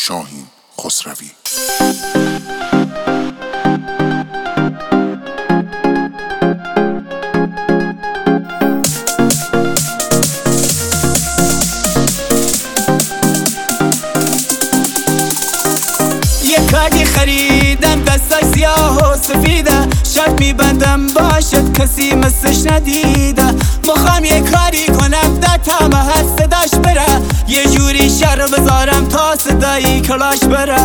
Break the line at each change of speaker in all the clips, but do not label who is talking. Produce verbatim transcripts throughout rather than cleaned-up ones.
شاهین خسروی.
کاری خریدم دستش سیاه و سفیده، شرط میبندم باشد کسی مثلش ندیده. مخوام یه کاری کنم در تمه هست صداش بره، یه جوری شر بذارم تا صدای کلاش بره.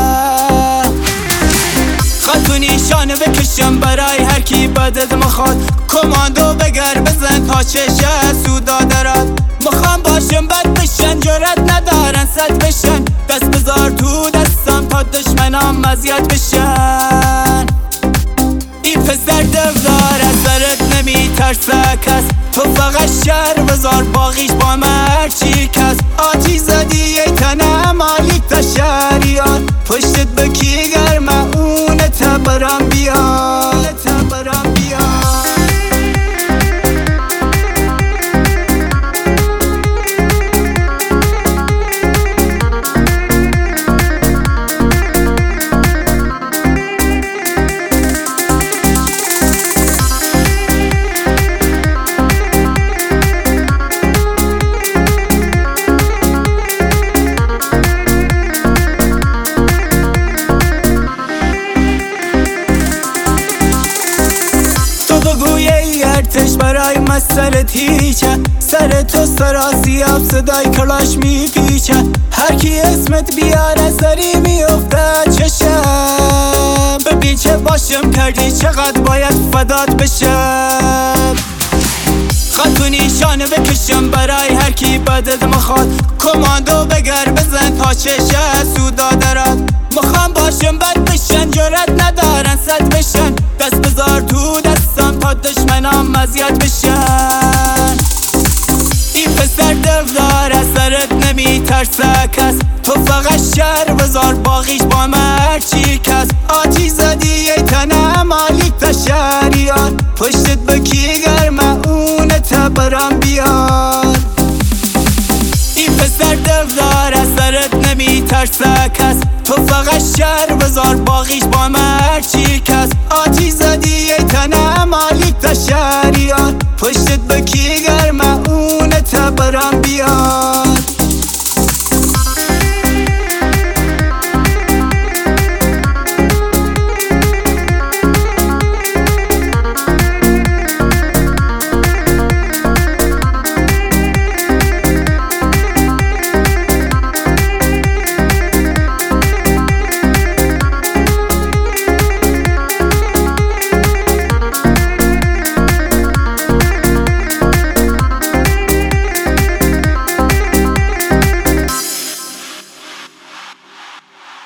خط و نیشانه بکشم برای هر کی بدت مخواد، کماندو بگر بزن تا چشه سودا درد. مخوام باشم بد بشن جرات ندارن صد بشن، دست بذار تو دستم تا دشمنام مزیاد بشن. این پسر دلدار از سرت نمی ترسه کس، تو فقط شر بذار باقیش با من چی کس. آتی زدی ای تنه مالیک تا شهریان، پشتت بکی گرمه اونه تا برام بیان. ارتش برای مسئلت هیچه، سر تو سراسیاب صدای کلاش میپیچه. هر کی اسمت بیاره سری میفته چشم، ببین چه باشم کردی چقدر باید فدات بشم. خط و نیشانه بکشم برای هر کی بدت مخواد، کماندو بگر بزن تا چشه سودا درد. مخوام باشم بد بشن جرات ندارن صد بشن، دست بذار تو دستم تا دشمنام مزیاد بشن. این پسر دلدار از سرت نمی ترسه کس، تو فقط شر بذار باقیش با من چی کس. آتی زدی ای تنه مالیک تا شهریان، پشتت بکی گرمه اونه تا برام بیان. این پسر دلدار از سرت نمی ترسه کس، تو فقط شر بذار باقیش با من چی کس. آتی زدی ای تنه مالیک تا شهریان، پشتت بکی گرمه اونه تا برام بیان.